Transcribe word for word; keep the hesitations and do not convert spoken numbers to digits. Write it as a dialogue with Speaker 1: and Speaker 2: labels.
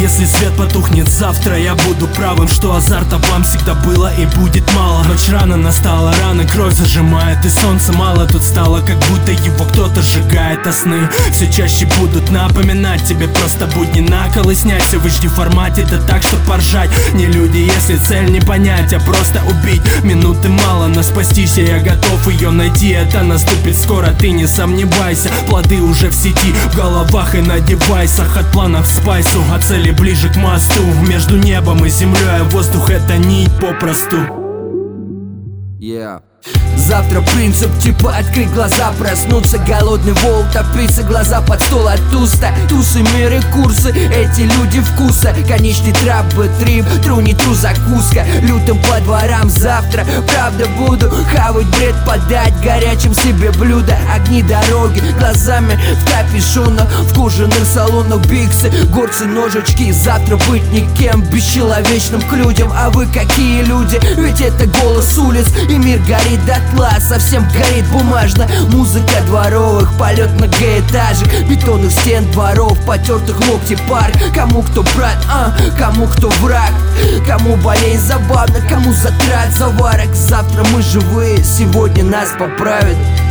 Speaker 1: если свет потухнет завтра, я буду правым, что азарта вам всегда было и будет мало. Ночь рано настала, рано кровь зажимает, и солнца мало тут стало, как будто его кто-то сжигает. А сны все чаще будут напоминать тебе просто будни на кол и снять все в эйч ди формате, да так, что поржать. Не люди, если цель не понять, а просто убить. Минуты мало, но спастись я готов ее найти. Это наступит скоро, ты не сомневайся. Плоды уже в сети, в головах и на девайсах. От планов к спайсу, от цели ближе к мосту. Между небом и землей воздух — это нить попросту.
Speaker 2: Yeah. Завтра принцип типа открыть глаза, проснуться, голодный волк, топиться глаза под стол от туста. Тусы, миры, курсы, эти люди вкуса. Конечный трап, трип, тру не тру закуска. Лютым по дворам завтра, правда буду хавать бред, подать горячим себе блюдо. Огни дороги, глазами в капюшонах, в кожаных салонах биксы, горцы, ножички. Завтра быть никем, бесчеловечным к людям. А вы какие люди? Ведь это голос улиц, и мир горит дотла, совсем горит бумажно. Музыка дворовых, полет многоэтажек, бетонных стен дворов, потертых локти парк. Кому кто брат, а кому кто враг, кому болезнь забавно, кому затрат заварок. Завтра мы живые, сегодня нас поправят.